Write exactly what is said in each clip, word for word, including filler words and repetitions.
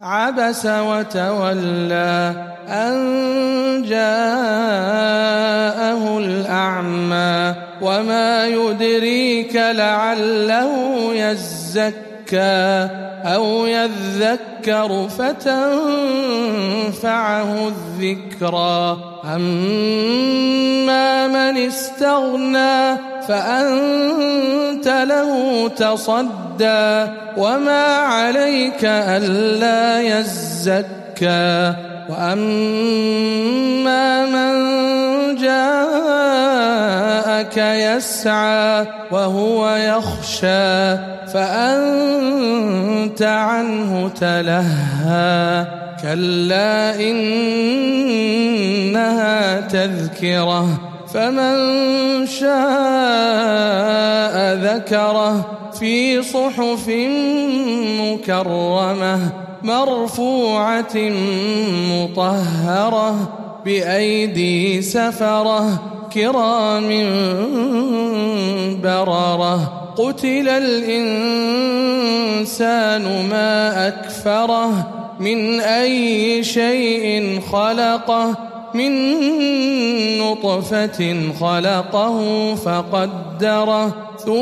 عبس وتولى أن جاءه الأعمى وما يدريك لعله يزكى أو يذكر فتنفعه الذكرى أما من استغنى فأنت له تصدى وما عليك ألا يزكى وأما من جاءك يسعى وهو يخشى فأنت عنه تلهى كلا إنها تذكرة فمن شاء ذكره في صحف مكرمة مرفوعة مطهرة بأيدي سفرة كرام بررة قتل الإنسان ما أكفره من أي شيء خلقه من نطفة خلقه فقدره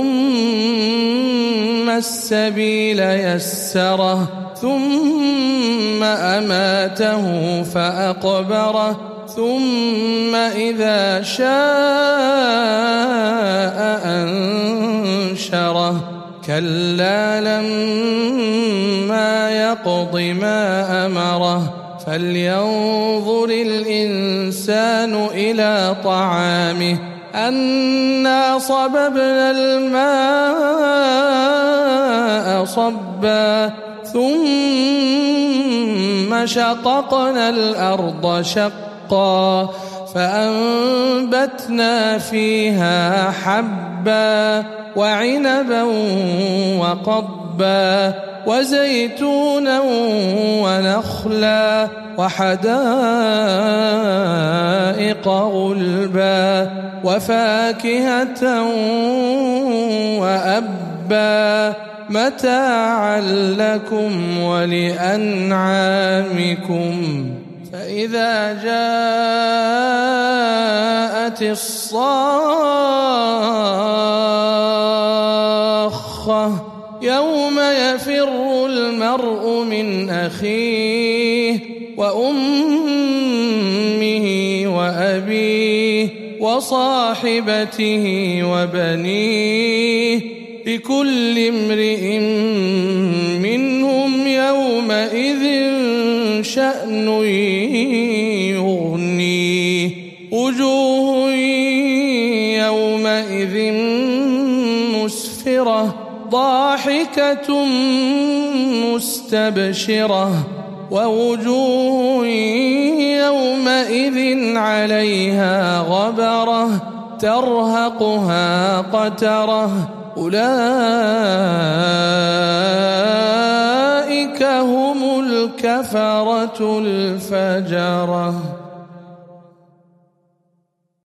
ثم السبيل يسره ثم أماته فأقبره ثم إذا شاء أنشره كلا لما يقض ما أمره فلينظر الإنسان إلى طعامه أنا صببنا الماء صبا ثم شققنا الأرض شقا فأنبتنا فيها حبا وعنبا وقضبا وزيتونا ونخلا وحدائق غلبا وفاكهة وأبا متاعا لكم ولأنعامكم فإذا جاءت الصاخة يوم يفر المرء من أخيه وأمه وأبيه وصاحبته وبنيه لكل امرئ منهم يومئذ شأن يغنيه وجوه يومئذ مسفرة ضاحكة مستبشرة ووجوه يومئذ عليها غبرة ترهقها قترة أولئك هم الكفرة الفجرة.